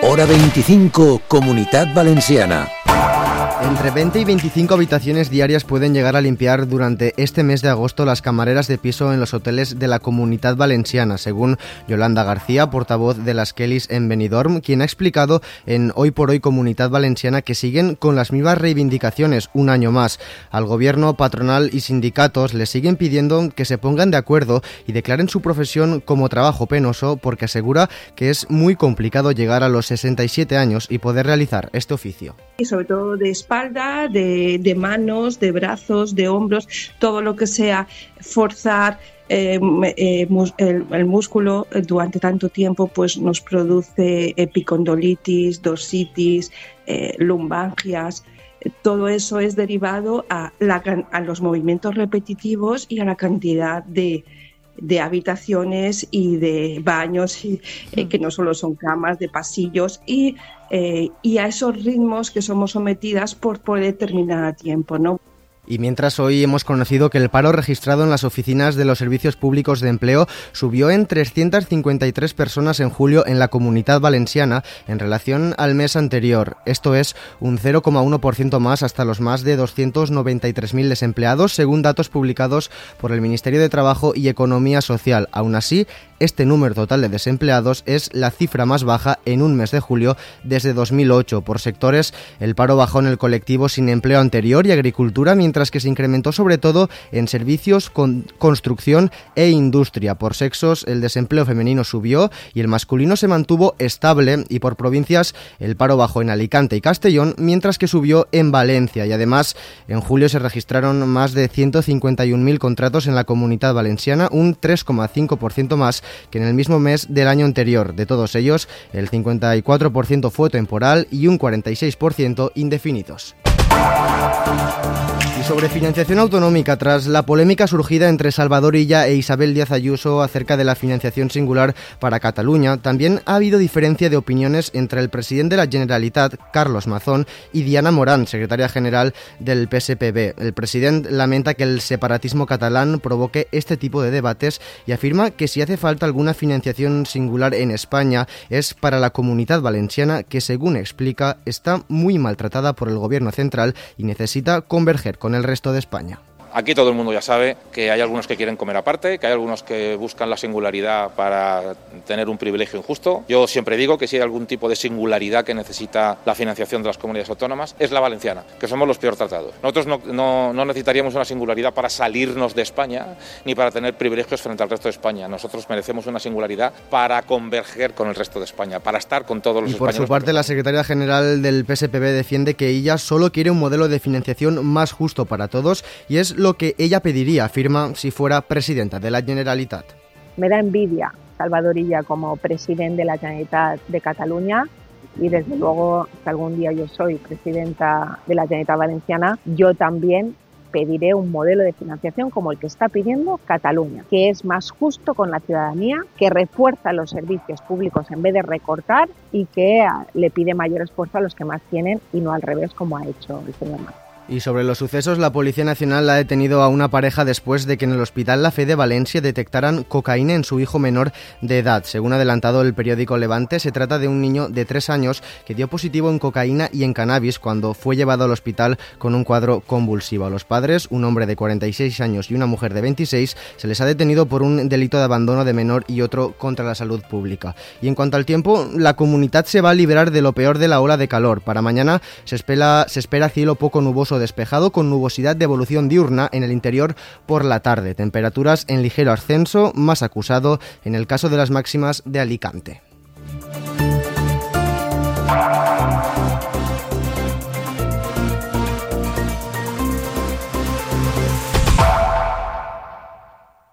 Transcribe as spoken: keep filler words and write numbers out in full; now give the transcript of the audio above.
Hora veinticinco, Comunitat Valenciana. Entre veinte y veinticinco habitaciones diarias pueden llegar a limpiar durante este mes de agosto las camareras de piso en los hoteles de la Comunitat Valenciana, según Yolanda García, portavoz de las Kellys en Benidorm, quien ha explicado en Hoy por Hoy Comunitat Valenciana que siguen con las mismas reivindicaciones un año más. Al gobierno, patronal y sindicatos les siguen pidiendo que se pongan de acuerdo y declaren su profesión como trabajo penoso, porque asegura que es muy complicado llegar a los sesenta y siete años y poder realizar este oficio. Y sobre todo de espalda, de, de manos, de brazos, de hombros, todo lo que sea forzar eh, eh, mus, el, el músculo durante tanto tiempo, pues nos produce epicondilitis, dorsitis, eh, lumbalgias. Todo eso es derivado a, la, a los movimientos repetitivos y a la cantidad de de habitaciones y de baños, y, eh, que no solo son camas, de pasillos, y, eh, y a esos ritmos que somos sometidas por, por determinado tiempo, ¿no? Y mientras, hoy hemos conocido que el paro registrado en las oficinas de los servicios públicos de empleo subió en trescientas cincuenta y tres personas en julio en la Comunitat Valenciana en relación al mes anterior. Esto es un cero coma uno por ciento más, hasta los más de doscientos noventa y tres mil desempleados, según datos publicados por el Ministerio de Trabajo y Economía Social. Aún así, este número total de desempleados es la cifra más baja en un mes de julio desde dos mil ocho. Por sectores, el paro bajó en el colectivo sin empleo anterior y agricultura, mientras que se incrementó sobre todo en servicios, con construcción e industria. Por sexos, el desempleo femenino subió y el masculino se mantuvo estable, y por provincias el paro bajó en Alicante y Castellón, mientras que subió en Valencia. Y además, en julio se registraron más de ciento cincuenta y un mil contratos en la Comunitat Valenciana, un tres coma cinco por ciento más que en el mismo mes del año anterior. De todos ellos, el cincuenta y cuatro por ciento fue temporal y un cuarenta y seis por ciento indefinidos. Y sobre financiación autonómica, tras la polémica surgida entre Salvador Illa e Isabel Díaz Ayuso acerca de la financiación singular para Cataluña, también ha habido diferencia de opiniones entre el presidente de la Generalitat, Carlos Mazón, y Diana Morán, secretaria general del P S P B. El presidente lamenta que el separatismo catalán provoque este tipo de debates y afirma que si hace falta alguna financiación singular en España es para la Comunitat Valenciana, que, según explica, está muy maltratada por el gobierno central y necesita converger con el resto de España. Aquí todo el mundo ya sabe que hay algunos que quieren comer aparte, que hay algunos que buscan la singularidad para tener un privilegio injusto. Yo siempre digo que si hay algún tipo de singularidad que necesita la financiación de las comunidades autónomas, es la valenciana, que somos los peor tratados. Nosotros no, no, no necesitaríamos una singularidad para salirnos de España ni para tener privilegios frente al resto de España. Nosotros merecemos una singularidad para converger con el resto de España, para estar con todos los españoles. Y por españoles. su parte, la secretaria general del P S P B defiende que ella solo quiere un modelo de financiación más justo para todos, y es lo que ella pediría, afirma, si fuera presidenta de la Generalitat. Me da envidia Salvador Illa como presidente de la Generalitat de Cataluña, y desde luego, si algún día yo soy presidenta de la Generalitat Valenciana, yo también pediré un modelo de financiación como el que está pidiendo Cataluña, que es más justo con la ciudadanía, que refuerza los servicios públicos en vez de recortar, y que le pide mayor esfuerzo a los que más tienen y no al revés, como ha hecho el señor Macron. Y sobre los sucesos, la Policía Nacional ha detenido a una pareja después de que en el Hospital La Fe de Valencia detectaran cocaína en su hijo menor de edad. Según ha adelantado el periódico Levante, se trata de un niño de tres años que dio positivo en cocaína y en cannabis cuando fue llevado al hospital con un cuadro convulsivo. A los padres, un hombre de cuarenta y seis años y una mujer de veintiséis, se les ha detenido por un delito de abandono de menor y otro contra la salud pública. Y en cuanto al tiempo, la Comunitat se va a liberar de lo peor de la ola de calor. Para mañana se espera, se espera cielo poco nuboso despejado, con nubosidad de evolución diurna en el interior por la tarde. Temperaturas en ligero ascenso, más acusado en el caso de las máximas de Alicante.